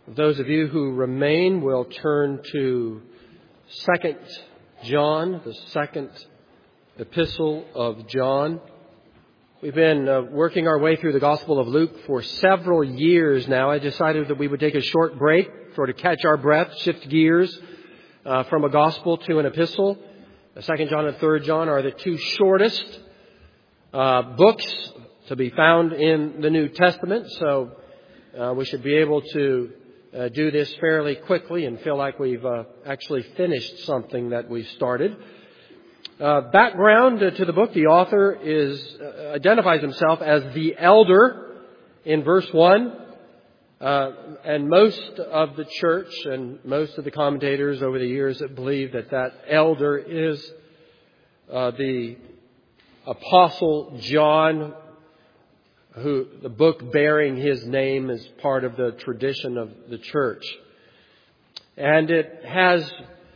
Those of you who remain will turn to 2 John, the second epistle of John. We've been working our way through the Gospel of Luke for several years now. I decided that we would take a short break, sort of catch our breath, shift gears from a Gospel to an epistle. 2 John and 3 John are the two shortest books to be found in the New Testament, so we should be able to do this fairly quickly and feel like we've actually finished something that we've started. Background to the book: the author identifies himself as the elder in verse 1, and most of the church and most of the commentators over the years have believed that elder is the Apostle John, who the book bearing his name is part of the tradition of the church. And it has,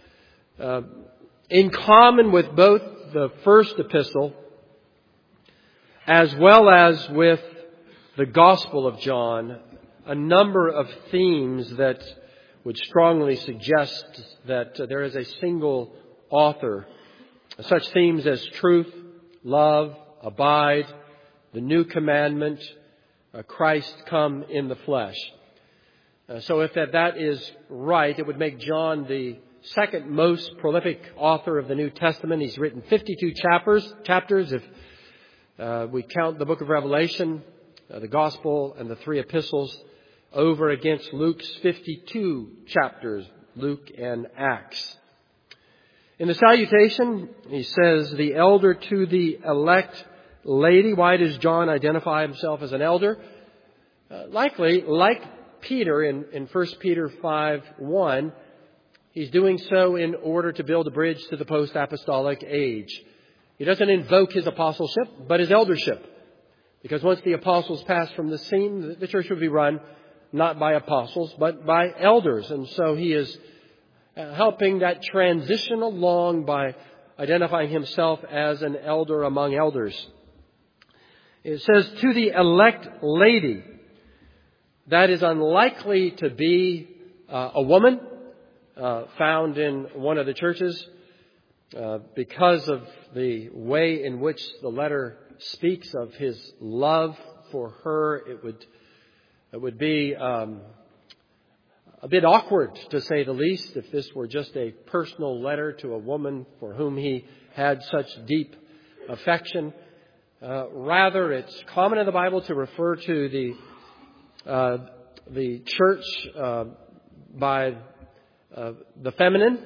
in common with both the first epistle as well as with the Gospel of John, a number of themes that would strongly suggest that there is a single author. Such themes as truth, love, abide, the new commandment, Christ come in the flesh. So if that is right, it would make John the second most prolific author of the New Testament. He's written 52 chapters if we count the book of Revelation, the Gospel, and the three epistles over against Luke's 52 chapters, Luke and Acts. In the salutation, he says, the elder to the elect lady. Why does John identify himself as an elder? Likely, like Peter in 1 Peter 5:1, he's doing so in order to build a bridge to the post-apostolic age. He doesn't invoke his apostleship, but his eldership. Because once the apostles pass from the scene, the church would be run not by apostles, but by elders. And so he is helping that transition along by identifying himself as an elder among elders. It says, to the elect lady. That is unlikely to be a woman found in one of the churches because of the way in which the letter speaks of his love for her. It would be a bit awkward, to say the least, if this were just a personal letter to a woman for whom he had such deep affection. Rather, it's common in the Bible to refer to the church by the feminine.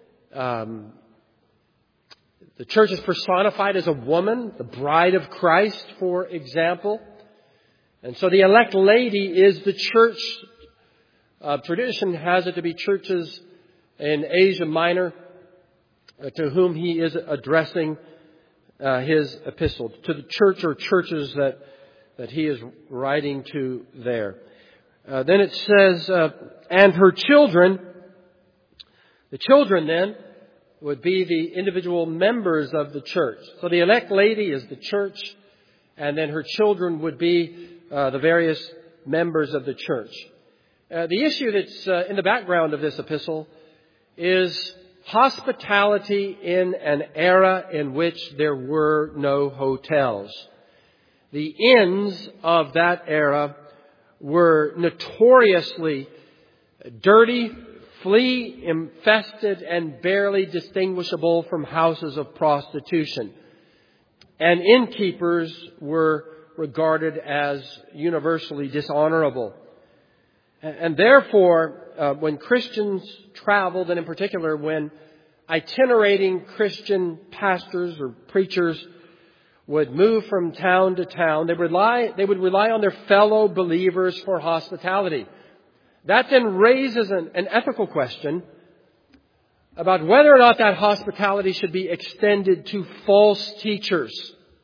The church is personified as a woman, the bride of Christ, for example. And so the elect lady is the church. Tradition has it to be churches in Asia Minor to whom he is addressing his epistle, to the church or churches that he is writing to there. Then it says, and her children. The children then would be the individual members of the church. So the elect lady is the church, and then her children would be the various members of the church. The issue that's in the background of this epistle is hospitality in an era in which there were no hotels. The inns of that era were notoriously dirty, flea-infested, and barely distinguishable from houses of prostitution. And innkeepers were regarded as universally dishonorable. And therefore, when Christians traveled, and in particular when itinerating Christian pastors or preachers would move from town to town, they would rely on their fellow believers for hospitality. That then raises an ethical question about whether or not that hospitality should be extended to false teachers.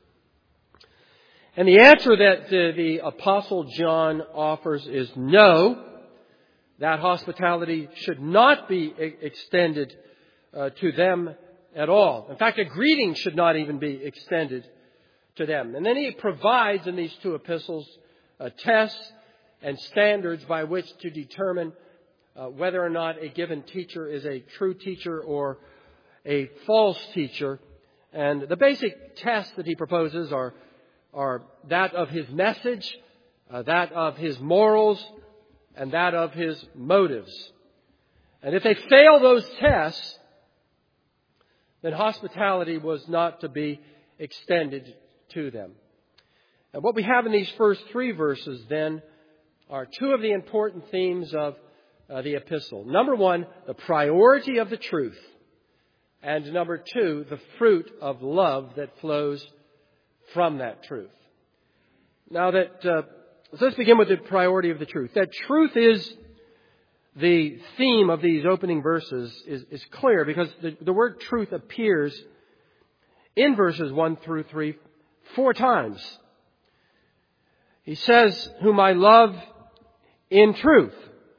And the answer that the Apostle John offers is no. That hospitality should not be extended to them at all. In fact, a greeting should not even be extended to them. And then he provides in these two epistles tests and standards by which to determine whether or not a given teacher is a true teacher or a false teacher. And the basic tests that he proposes are that of his message, that of his morals, and that of his motives. And if they fail those tests, then hospitality was not to be extended to them. And what we have in these first 3 verses then are 2 of the important themes of the epistle. Number 1, the priority of the truth. And number 2, the fruit of love that flows from that truth. Now let's begin with the priority of the truth. That truth is the theme of these opening verses is clear because the word truth appears in verses 1 through 3 4 times. He says, whom I love in truth.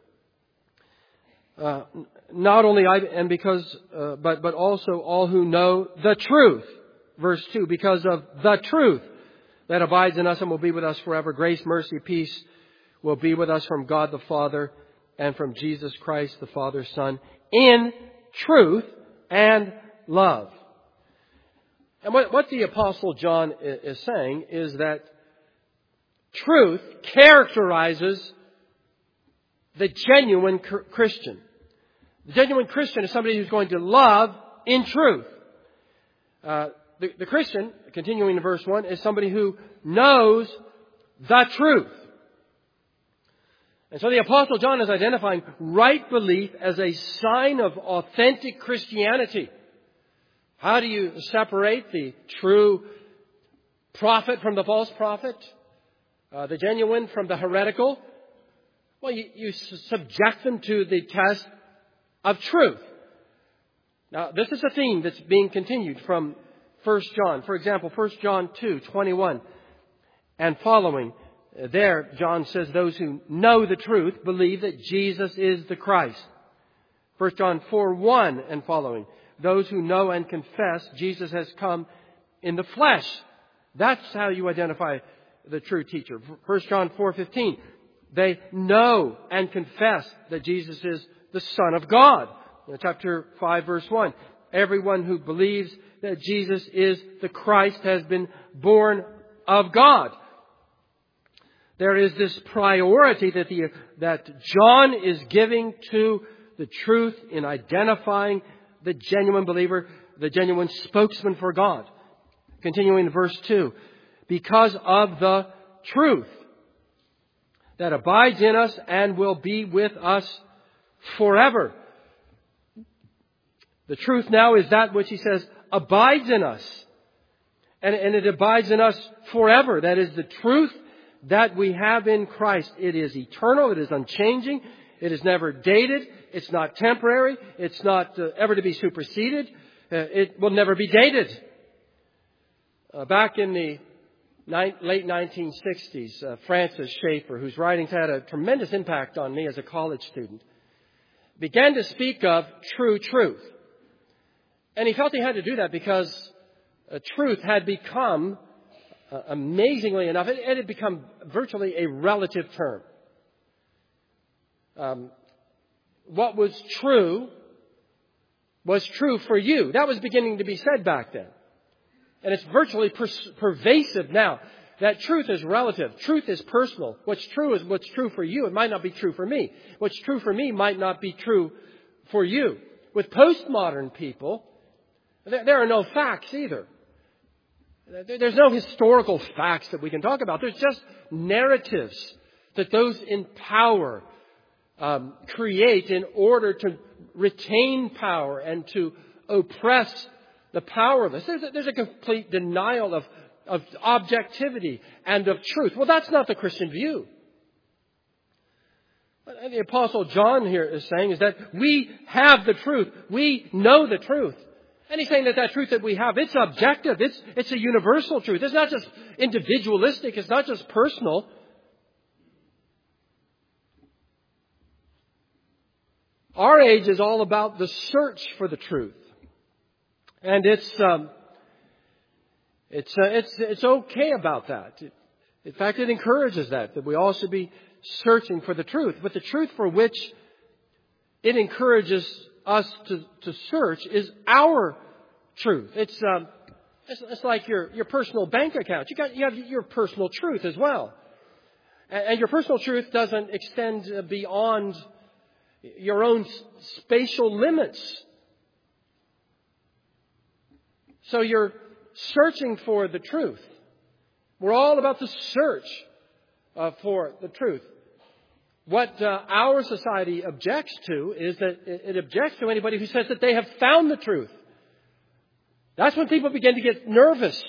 Not only I, and because, but also all who know the truth. Verse 2, because of the truth that abides in us and will be with us forever. Grace, mercy, peace will be with us from God the Father and from Jesus Christ the Father's Son in truth and love. And what the Apostle John is saying is that truth characterizes the genuine Christian. The genuine Christian is somebody who's going to love in truth. The Christian, continuing in verse 1, is somebody who knows the truth. And so the Apostle John is identifying right belief as a sign of authentic Christianity. How do you separate the true prophet from the false prophet? The genuine from the heretical? Well, you subject them to the test of truth. Now, this is a theme that's being continued from 1 John. For example, 1 John 2:21 and following. There, John says, those who know the truth believe that Jesus is the Christ. 1 John 4:1 and following. Those who know and confess Jesus has come in the flesh. That's how you identify the true teacher. 1 John 4:15. They know and confess that Jesus is the Son of God. Chapter 5, verse 1. Everyone who believes that Jesus is the Christ has been born of God. There is this priority that John is giving to the truth in identifying the genuine believer, the genuine spokesman for God. Continuing in verse 2. Because of the truth that abides in us and will be with us forever. The truth now is that which he says abides in us. And it abides in us forever. That is the truth that we have in Christ. It is eternal. It is unchanging. It is never dated. It's not temporary. It's not ever to be superseded. It will never be dated. Back in the late 1960s, Francis Schaeffer, whose writings had a tremendous impact on me as a college student, began to speak of true truth. And he felt he had to do that because truth had become, amazingly enough, it had become virtually a relative term. What was true for you. That was beginning to be said back then. And it's virtually pervasive now. That truth is relative. Truth is personal. What's true is what's true for you. It might not be true for me. What's true for me might not be true for you. With postmodern people, there are no facts either. There's no historical facts that we can talk about. There's just narratives that those in power create in order to retain power and to oppress the powerless. There's a complete denial of objectivity and of truth. Well, that's not the Christian view. What the Apostle John here is saying is that we have the truth. We know the truth. And he's saying that truth that we have, it's objective. It's a universal truth. It's not just individualistic. It's not just personal. Our age is all about the search for the truth. And it's okay about that. In fact, it encourages that we all should be searching for the truth. But the truth for which it encourages us to search is our truth. It's like your personal bank account. You have your personal truth as well. And your personal truth doesn't extend beyond your own spatial limits. So you're searching for the truth. We're all about the search for the truth. What our society objects to is that it objects to anybody who says that they have found the truth. That's when people begin to get nervous.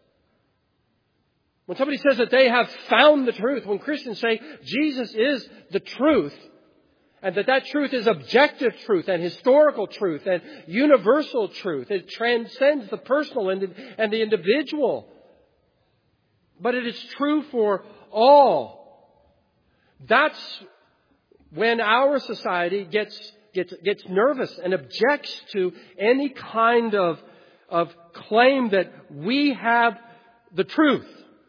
When somebody says that they have found the truth, when Christians say Jesus is the truth, and that truth is objective truth and historical truth and universal truth, it transcends the personal and the individual. But it is true for all. That's when our society gets nervous and objects to any kind of claim that we have the truth.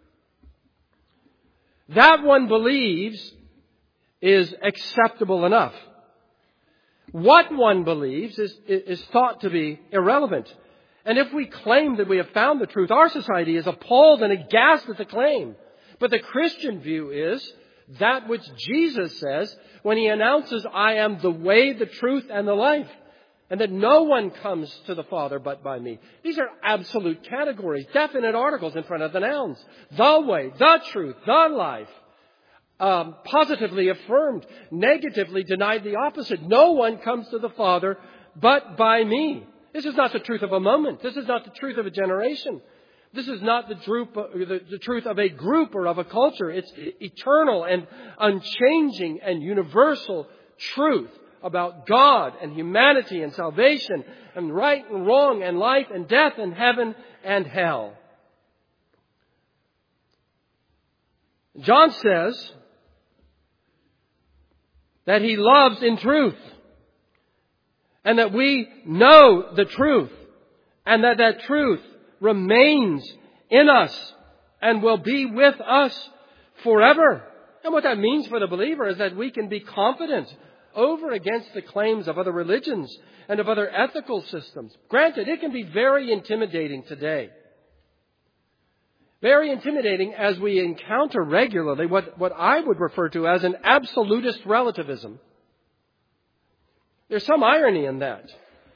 That one believes is acceptable enough. What one believes is thought to be irrelevant. And if we claim that we have found the truth, our society is appalled and aghast at the claim. But the Christian view is that which Jesus says when He announces, I am the way, the truth, and the life. And that no one comes to the Father but by me. These are absolute categories, definite articles in front of the nouns. The way, the truth, the life. Positively affirmed, negatively denied the opposite. No one comes to the Father but by me. This is not the truth of a moment. This is not the truth of a generation. This is not the truth of a group or of a culture. It's eternal and unchanging and universal truth about God and humanity and salvation and right and wrong and life and death and heaven and hell. John says that he loves in truth and that we know the truth and that truth remains in us and will be with us forever. And what that means for the believer is that we can be confident over against the claims of other religions and of other ethical systems. Granted, it can be very intimidating today. Very intimidating as we encounter regularly what I would refer to as an absolutist relativism. There's some irony in that.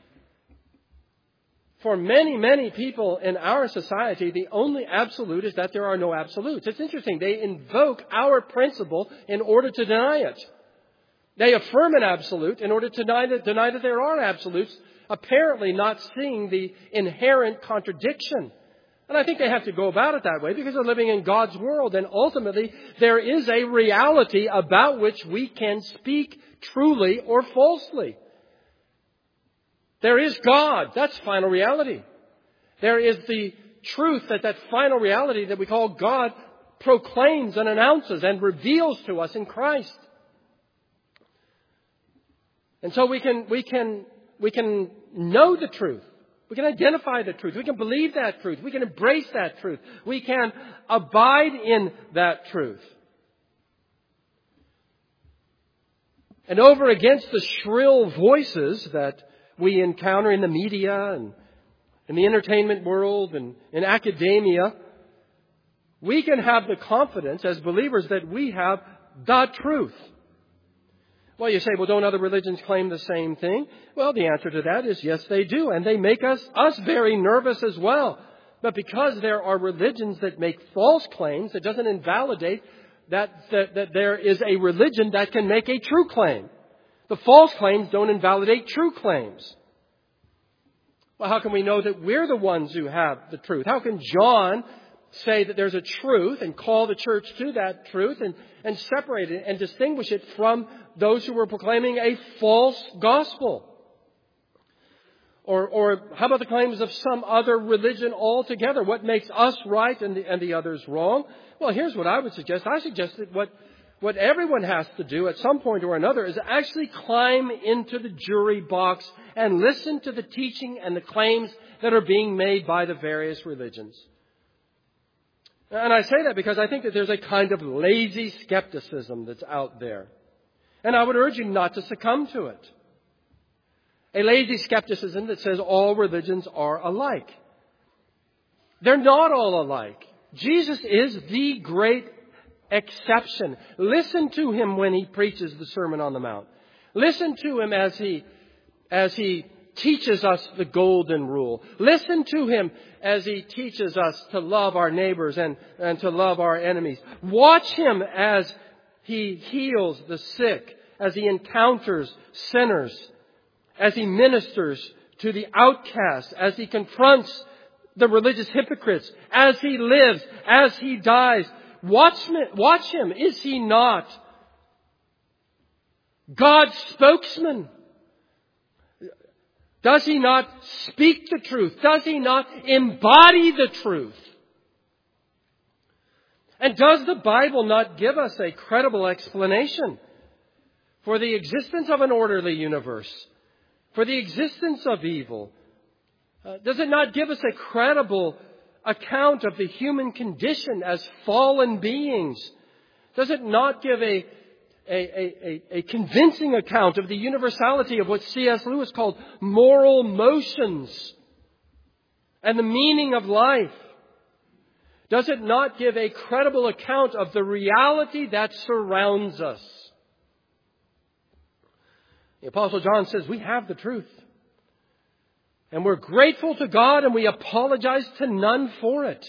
For many, many people in our society, the only absolute is that there are no absolutes. It's interesting. They invoke our principle in order to deny it. They affirm an absolute in order to deny that there are absolutes, apparently not seeing the inherent contradiction. And I think they have to go about it that way because they're living in God's world. And ultimately, there is a reality about which we can speak truly or falsely. There is God. That's final reality. There is the truth that final reality that we call God proclaims and announces and reveals to us in Christ. And so we can know the truth. We can identify the truth. We can believe that truth. We can embrace that truth. We can abide in that truth. And over against the shrill voices that we encounter in the media and in the entertainment world and in academia, we can have the confidence as believers that we have the truth. Well, you say, well, don't other religions claim the same thing? Well, the answer to that is yes, they do. And they make us very nervous as well. But because there are religions that make false claims, it doesn't invalidate that there is a religion that can make a true claim. The false claims don't invalidate true claims. Well, how can we know that we're the ones who have the truth? How can John say that there's a truth and call the church to that truth and separate it and distinguish it from those who were proclaiming a false gospel? Or how about the claims of some other religion altogether? What makes us right and the others wrong? Well, here's what I would suggest. I suggest that what everyone has to do at some point or another is actually climb into the jury box and listen to the teaching and the claims that are being made by the various religions. And I say that because I think that there's a kind of lazy skepticism that's out there. And I would urge you not to succumb to it. a lazy skepticism that says all religions are alike. They're not all alike. Jesus is the great exception. Listen to him when he preaches the Sermon on the Mount. Listen to him as he teaches us the golden rule. Listen to him as he teaches us to love our neighbors and to love our enemies. Watch him as he heals the sick, as he encounters sinners, as he ministers to the outcast, as he confronts the religious hypocrites, as he lives, as he dies. Watch him. Is he not God's spokesman? Does he not speak the truth? Does he not embody the truth? And does the Bible not give us a credible explanation for the existence of an orderly universe, for the existence of evil? Does it not give us a credible account of the human condition as fallen beings? Does it not give a convincing account of the universality of what C.S. Lewis called moral motions and the meaning of life? Does it not give a credible account of the reality that surrounds us? The Apostle John says we have the truth. And we're grateful to God and we apologize to none for it.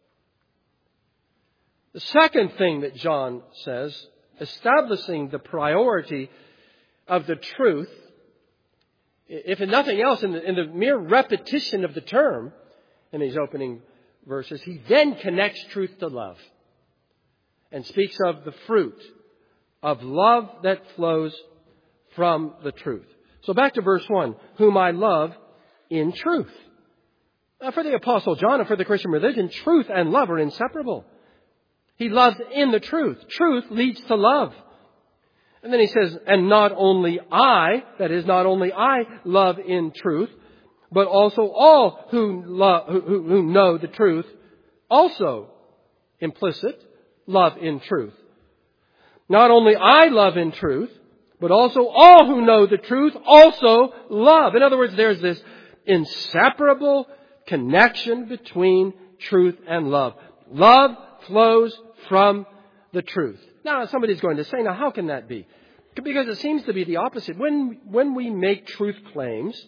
The second thing that John says, establishing the priority of the truth, if in nothing else, in the mere repetition of the term in these opening verses, he then connects truth to love and speaks of the fruit of love that flows from the truth. So back to verse 1, whom I love in truth. Now, for the Apostle John and for the Christian religion, truth and love are inseparable. He loves in the truth. Truth leads to love. And then he says, and not only I love in truth, but also all who know the truth also, implicit, love in truth. Not only I love in truth, but also all who know the truth also love. In other words, there's this inseparable connection between truth and love. Love flows from the truth. Now, somebody's going to say, now how can that be? Because it seems to be the opposite. When we make truth claims,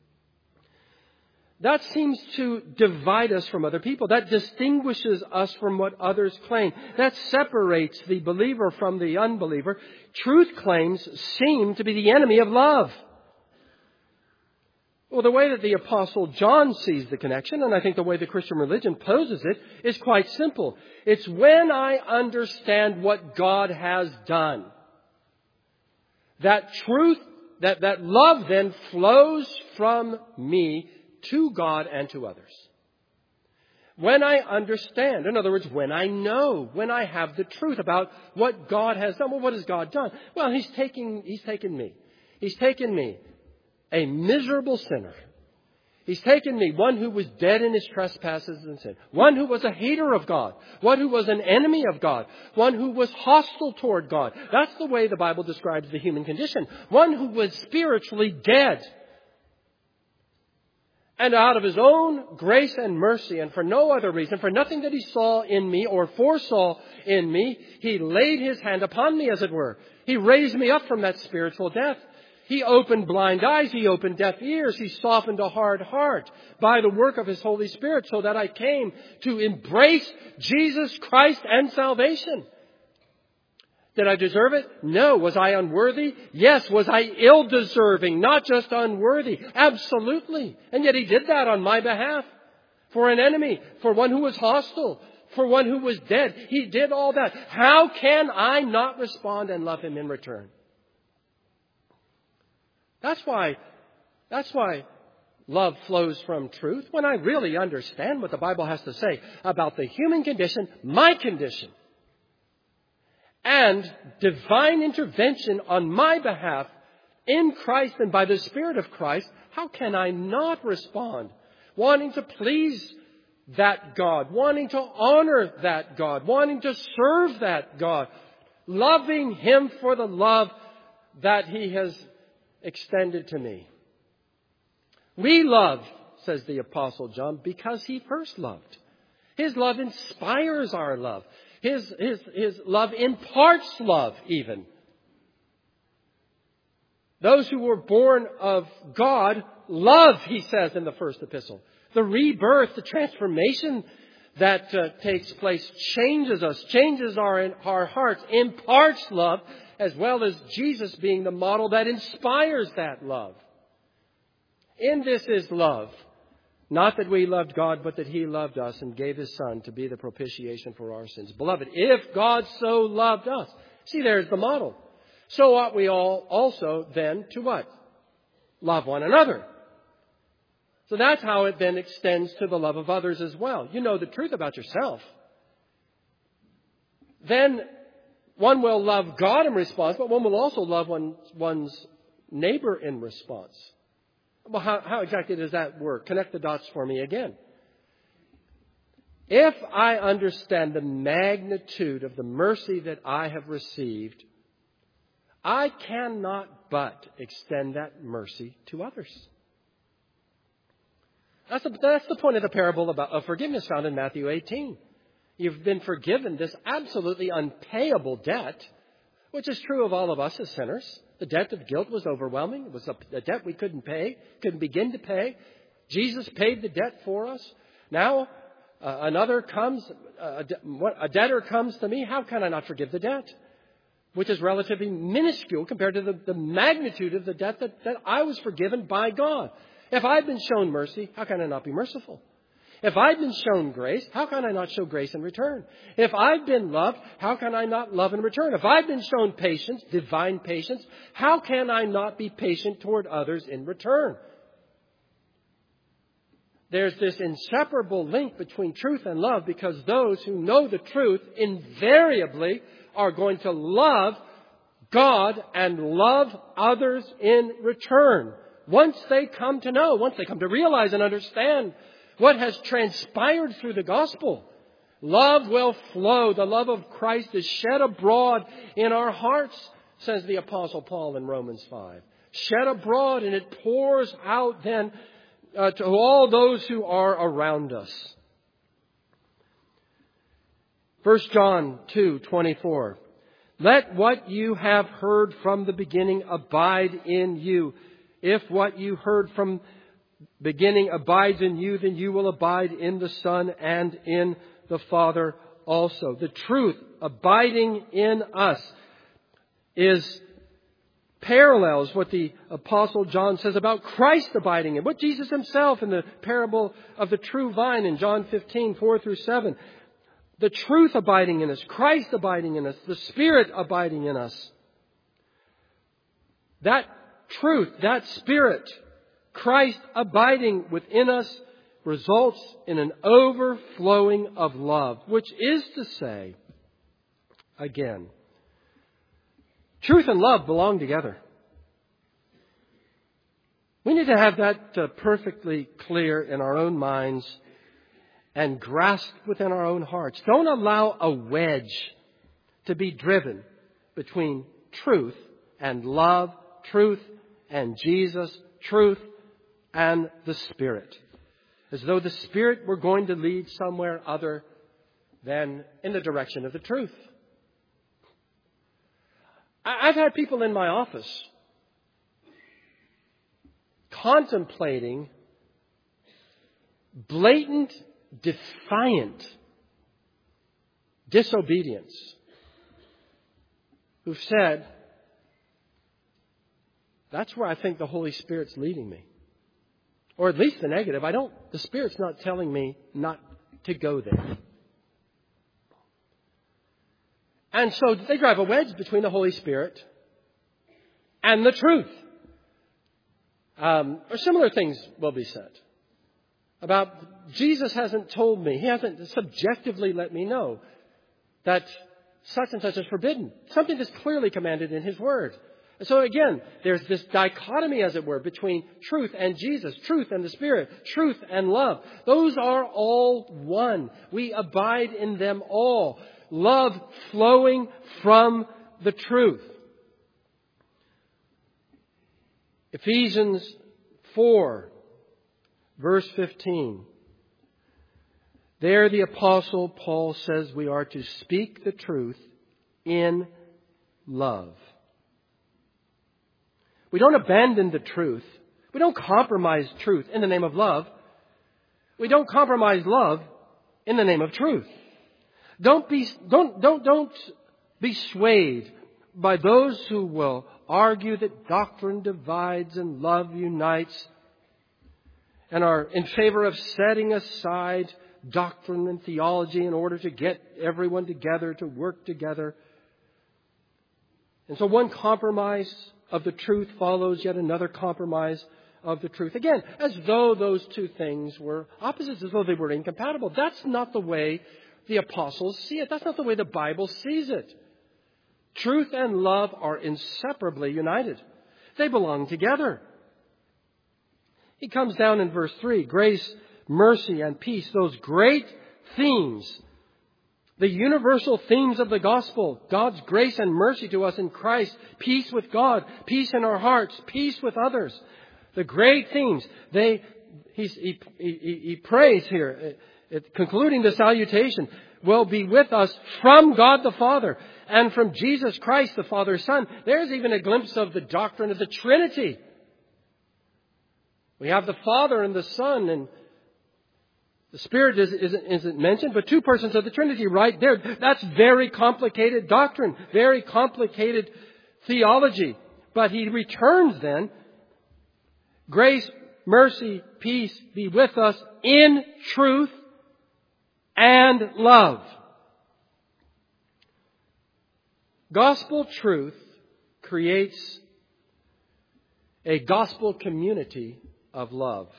that seems to divide us from other people. That distinguishes us from what others claim. That separates the believer from the unbeliever. Truth claims seem to be the enemy of love. Well, the way that the Apostle John sees the connection, and I think the way the Christian religion poses it, is quite simple. It's when I understand what God has done. That truth, that love then flows from me to God and to others. When I understand, in other words, when I know, when I have the truth about what God has done. Well, what has God done? Well, He's taken me. He's taken me, a miserable sinner. He's taken me, one who was dead in his trespasses and sin. One who was a hater of God. One who was an enemy of God. One who was hostile toward God. That's the way the Bible describes the human condition. One who was spiritually dead. And out of His own grace and mercy, and for no other reason, for nothing that He saw in me or foresaw in me, He laid His hand upon me, as it were. He raised me up from that spiritual death. He opened blind eyes. He opened deaf ears. He softened a hard heart by the work of His Holy Spirit so that I came to embrace Jesus Christ and salvation. Did I deserve it? No. Was I unworthy? Yes. Was I ill-deserving? Not just unworthy. Absolutely. And yet He did that on my behalf. For an enemy. For one who was hostile. For one who was dead. He did all that. How can I not respond and love Him in return? That's why love flows from truth. When I really understand what the Bible has to say about the human condition, my condition, and divine intervention on my behalf in Christ and by the Spirit of Christ, how can I not respond? Wanting to please that God, wanting to honor that God, wanting to serve that God, loving Him for the love that He has extended to me. We love, says the Apostle John, because he first loved. His love inspires our love. His love imparts love even. Those who were born of God love, he says in the first epistle. The rebirth, the transformation that takes place changes us, changes our hearts, imparts love, as well as Jesus being the model that inspires that love. In this is love. Not that we loved God, but that he loved us and gave his Son to be the propitiation for our sins. Beloved, if God so loved us, see, there's the model. So ought we all also then to what? Love one another. So that's how it then extends to the love of others as well. You know the truth about yourself. Then one will love God in response, but one will also love one's neighbor in response. Well, how exactly does that work? Connect the dots for me again. If I understand the magnitude of the mercy that I have received, I cannot but extend that mercy to others. That's the point of the parable of forgiveness found in Matthew 18. You've been forgiven this absolutely unpayable debt, which is true of all of us as sinners. The debt of guilt was overwhelming. It was a debt we couldn't pay, couldn't begin to pay. Jesus paid the debt for us. Now a debtor comes to me. How can I not forgive the debt? Which is relatively minuscule compared to the magnitude of the debt that I was forgiven by God. If I've been shown mercy, how can I not be merciful? If I've been shown grace, how can I not show grace in return? If I've been loved, how can I not love in return? If I've been shown patience, divine patience, how can I not be patient toward others in return? There's this inseparable link between truth and love, because those who know the truth invariably are going to love God and love others in return. Once they come to know, once they come to realize and understand what has transpired through the gospel, love will flow. The love of Christ is shed abroad in our hearts, says the Apostle Paul in Romans 5. Shed abroad, and it pours out then to all those who are around us. 1 John 2:24. Let what you have heard from the beginning abide in you. If what you heard from beginning abides in you, then you will abide in the Son and in the Father also. The truth abiding in us parallels what the Apostle John says about Christ abiding in, what Jesus himself in the parable of the true vine in John 15:4-7. The truth abiding in us, Christ abiding in us, the Spirit abiding in us. That truth, that Spirit, Christ abiding within us, results in an overflowing of love, which is to say, again, truth and love belong together. We need to have that perfectly clear in our own minds and grasped within our own hearts. Don't allow a wedge to be driven between truth and love, truth and Jesus, truth and the Spirit. As though the Spirit were going to lead somewhere other than in the direction of the truth. I've had people in my office contemplating blatant, defiant disobedience, who've said, that's where I think the Holy Spirit's leading me. Or at least the negative. The Spirit's not telling me not to go there. And so they drive a wedge between the Holy Spirit and the truth. Or similar things will be said about Jesus hasn't told me, he hasn't subjectively let me know that such and such is forbidden. Something that's clearly commanded in his word. So again, there's this dichotomy, as it were, between truth and Jesus, truth and the Spirit, truth and love. Those are all one. We abide in them all. Love flowing from the truth. Ephesians 4 verse 15. There the Apostle Paul says we are to speak the truth in love. We don't abandon the truth. We don't compromise truth in the name of love. We don't compromise love in the name of truth. Don't be swayed by those who will argue that doctrine divides and love unites and are in favor of setting aside doctrine and theology in order to get everyone together to work together. And so one compromise of the truth follows yet another compromise of the truth. Again, as though those two things were opposites, as though they were incompatible. That's not the way the apostles see it. That's not the way the Bible sees it. Truth and love are inseparably united. They belong together. He comes down in verse 3, grace, mercy, and peace, those great themes, the universal themes of the gospel, God's grace and mercy to us in Christ, peace with God, peace in our hearts, peace with others. The great themes, he prays here, concluding the salutation, will be with us from God the Father and from Jesus Christ the Father's Son. There's even a glimpse of the doctrine of the Trinity. We have the Father and the Son, and the Spirit isn't mentioned, but two persons of the Trinity right there. That's very complicated doctrine, very complicated theology. But he returns then, grace, mercy, peace be with us in truth and love. Gospel truth creates a gospel community of love.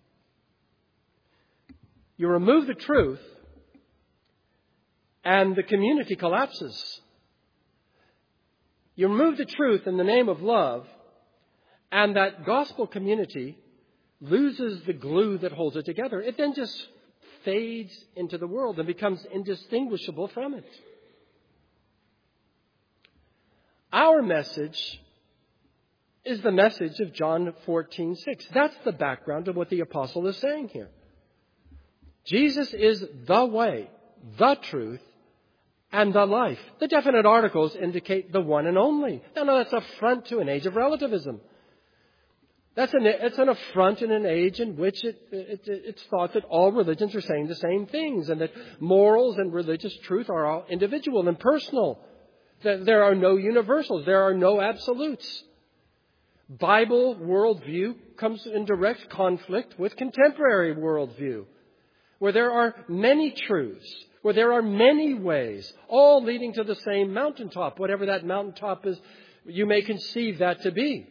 You remove the truth and the community collapses. You remove the truth in the name of love and that gospel community loses the glue that holds it together. It then just fades into the world and becomes indistinguishable from it. Our message is the message of John 14:6. That's the background of what the apostle is saying here. Jesus is the way, the truth, and the life. The definite articles indicate the one and only. No, that's an affront to an age of relativism. It's an affront in an age in which it's thought that all religions are saying the same things and that morals and religious truth are all individual and personal. That there are no universals. There are no absolutes. Bible worldview comes in direct conflict with contemporary worldview, where there are many truths, where there are many ways, all leading to the same mountaintop, whatever that mountaintop is, you may conceive that to be.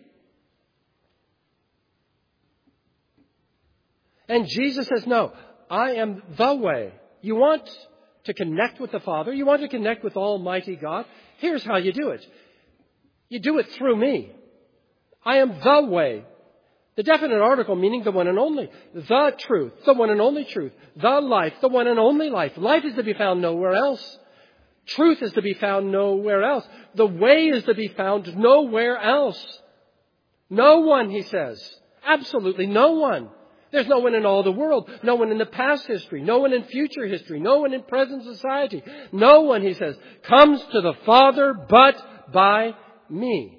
And Jesus says, no, I am the way. You want to connect with the Father, you want to connect with Almighty God, here's how you do it. You do it through me. I am the way. The definite article meaning the one and only. The truth, the one and only truth. The life, the one and only life. Life is to be found nowhere else. Truth is to be found nowhere else. The way is to be found nowhere else. No one, he says. Absolutely no one. There's no one in all the world. No one in the past history. No one in future history. No one in present society. No one, he says, comes to the Father but by me.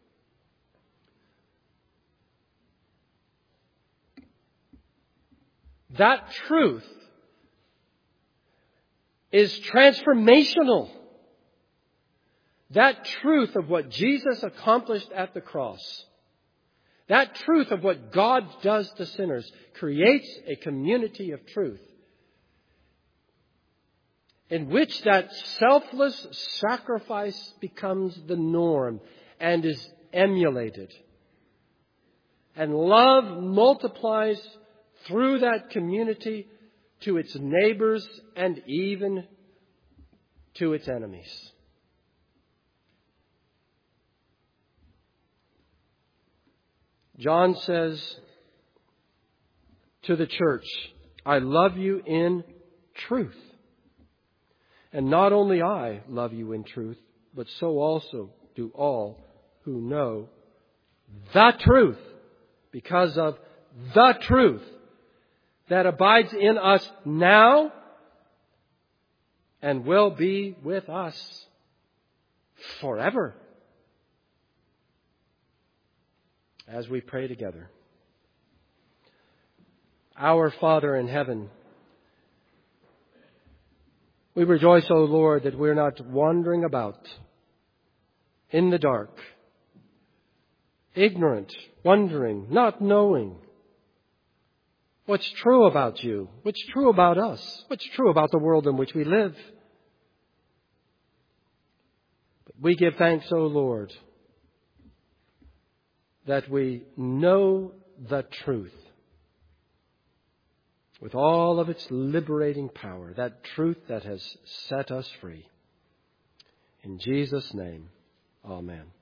That truth is transformational. That truth of what Jesus accomplished at the cross, that truth of what God does to sinners, creates a community of truth in which that selfless sacrifice becomes the norm and is emulated. And love multiplies through that community to its neighbors and even to its enemies. John says to the church, I love you in truth. And not only I love you in truth, but so also do all who know the truth. Because of the truth, that abides in us now and will be with us forever. As we pray together. Our Father in heaven, we rejoice, O Lord, that we're not wandering about in the dark, ignorant, wondering, not knowing what's true about you, what's true about us, what's true about the world in which we live. But we give thanks, O Lord, that we know the truth with all of its liberating power, that truth that has set us free. In Jesus' name, amen.